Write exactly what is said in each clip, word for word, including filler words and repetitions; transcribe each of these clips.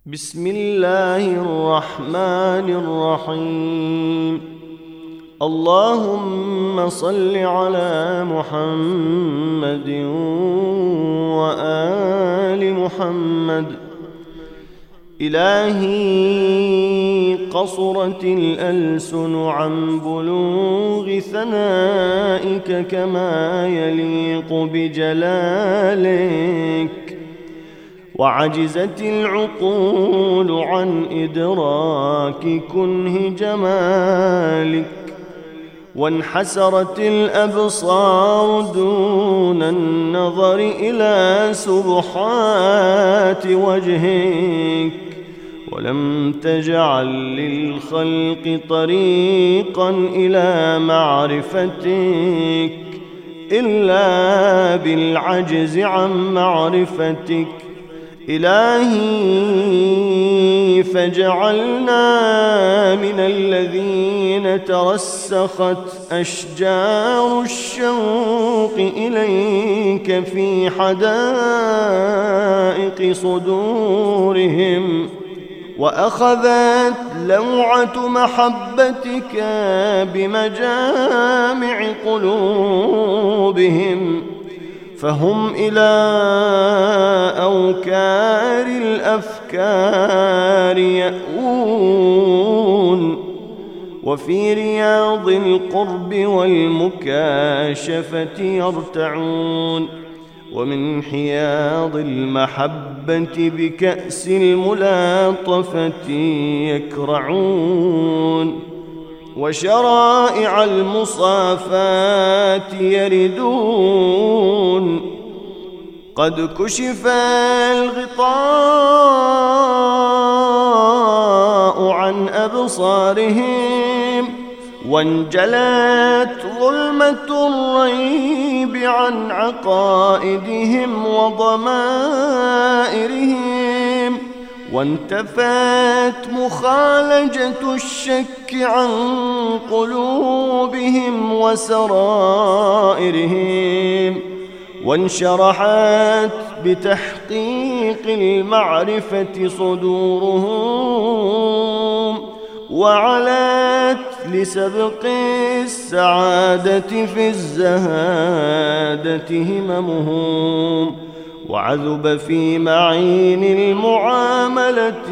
بسم الله الرحمن الرحيم. اللهم صل على محمد وآل محمد. إلهي قصرت الألسن عن بلوغ ثنائك كما يليق بجلالك، وعجزت العقول عن إدراك كنه جمالك، وانحسرت الأبصار دون النظر إلى سبحات وجهك، ولم تجعل للخلق طريقا إلى معرفتك إلا بالعجز عن معرفتك. إلهي فاجعلنا من الذين ترسخت أشجار الشوق إليك في حدائق صدورهم، وأخذت لوعة محبتك بمجامع قلوبهم، فهم إلى أوكار الأفكار يأوون، وفي رياض القرب والمكاشفة يرتعون، ومن حياض المحبة بكأس الملاطفة يكرعون، وشرائع المصافات يردون. قد كشف الغطاء عن أبصارهم، وانجلت ظلمة الريب عن عقائدهم وضمائرهم، وانتفت مخالجة الشك عن قلوبهم وسرائرهم، وانشرحت بتحقيق المعرفة صدورهم، وعلت لسبق السعادة في الزهادة هممهم، وعذب في معين المعاملة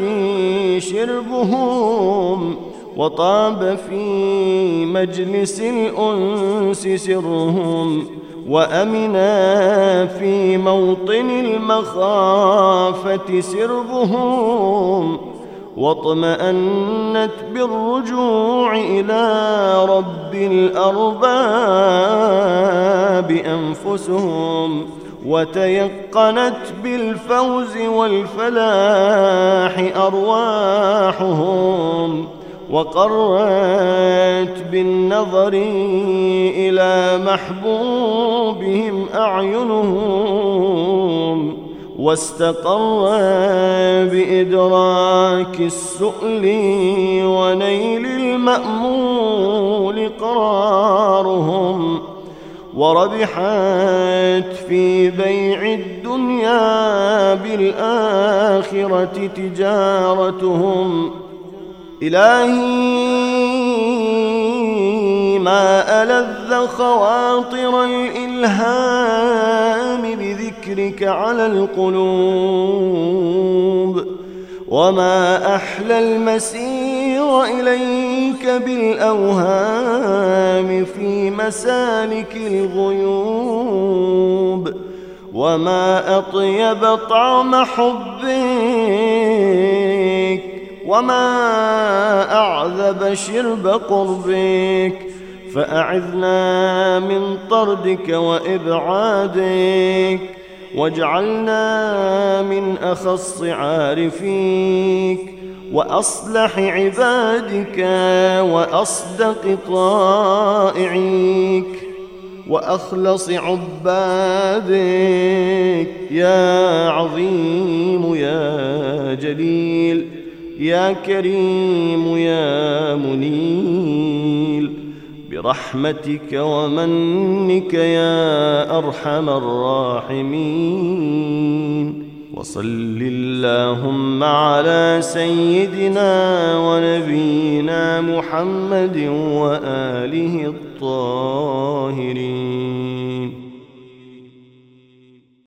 شربهم، وطاب في مجلس الأنس سرهم، وأمنا في موطن المخافة سربهم، واطمأنت بالرجوع إلى رب الأرباب أنفسهم، وتيقنت بالفوز والفلاح أرواحهم، وقرت بالنظر إلى محبوبهم أعينهم، واستقر بإدراك السؤل ونيل المأمول قرارهم، وربحت في بيع الدنيا بالآخرة تجارتهم. إلهي ما ألذ خواطر الإلهام بذكرك على القلوب، وما أحلى المسير إليك بالأوهام في مسالك الغيوب، وما أطيب طعم حبك، وما أعذب شرب قربك، فأعذنا من طردك وإبعادك، واجعلنا من أخص عارفيك وأصلح عبادك وأصدق طائعيك وأخلص عبادك، يا عظيم يا جليل يا كريم يا منيل، برحمتك ومنك يا أرحم الراحمين. وصل اللهم على سيدنا ونبينا محمد وآله الطاهرين.